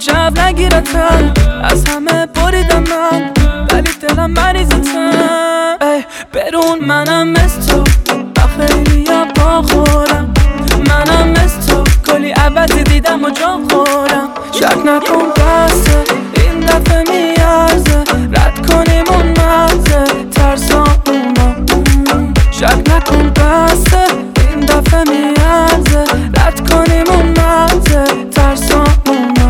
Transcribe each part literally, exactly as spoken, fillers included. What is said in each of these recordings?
شب نگیرتم، از همه بریدم من ولی دلم مریضتم. ای برون منم مثل تو و خیلی ها پا خورم، منم مثل تو کلی عوضی دیدم و جا خورم. شک نکن بسته این دفعه میارزه، رد کنیم اون مرزه ترسامونو. شک نکن بسته این دفعه میارزه، رد کنیم اون مرزه ترسامونو.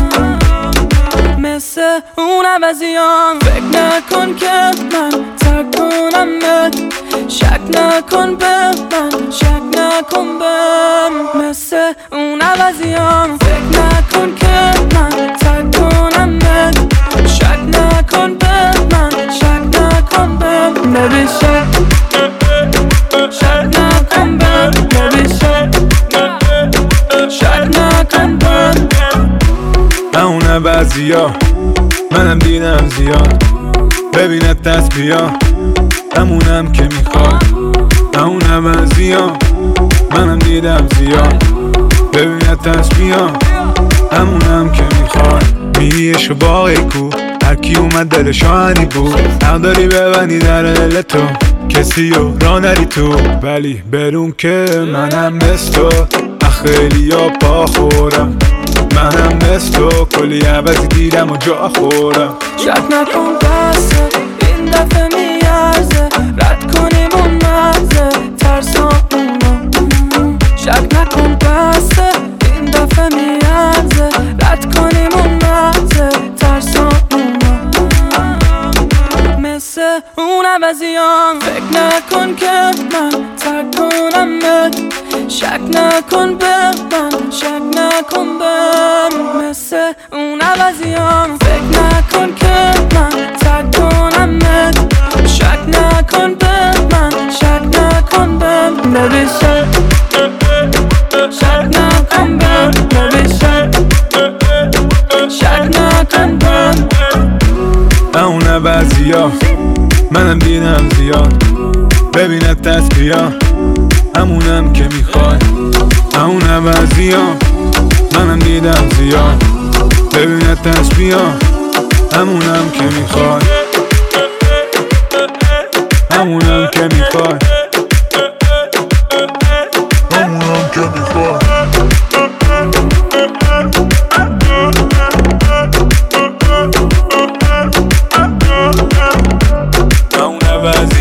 مثل اون عوضیام فکر نکن که من ترک کنمت، شک نکن به من، شک نکن بهم. مثل اون عوضیام فکر نکن که من ترک کنمت، شک نکن به من، شک نکن بهم. Baby شک شک نکن بهم، Baby شک شک نکن بهم. اون عوضیا منم دیدم زیاد، ببینت دست بیا همونم که میخواد. اون عوضیا منم دیدم زیاد، ببینت دست بیا همونم که میخواد. میریش و باقی کو هرکی اومد دلش آهنی بود، حق داری ببندی در دل تو کسی رو را نری تو. ولی برون که منم مثل تو خیلی ها پا خورم، منم مثل تو کلی عوضی دیدم و جا خورم. شک نکن بسته این دفعه میارزه، رد کنیم اون مرزه ترسامونو. شک نکن بسته این دفعه میارزه، رد کنیم اون مرزه ترسامونو. مثل اون عوضیام فکر نکن که من ترک کنمت، شک نکن به من، شک نکن بهم. مثل اون عوضیام فکر نکن که من ترک کنمت، شک نکن به من، شک نکن بهم. Baby شک شک نکن بهم، Baby شک شک نکن بهم. اون عوضیا منم دیدم زیاد، ببینت دست بیا همونم که میخواد. اون عوضیا منم دیدم زیاد، ببینت دست بیا همونم که میخواد، همونم که میخواد، همونم که میخواد. اون عوضی